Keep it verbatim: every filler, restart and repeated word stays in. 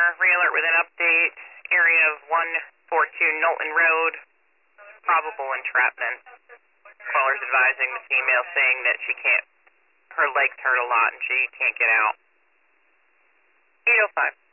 re-alert with an update. Area of one forty-two Knowlton Road. Probable entrapment. Caller's advising the female saying that she can't, her legs hurt a lot and she can't get out. eight oh five.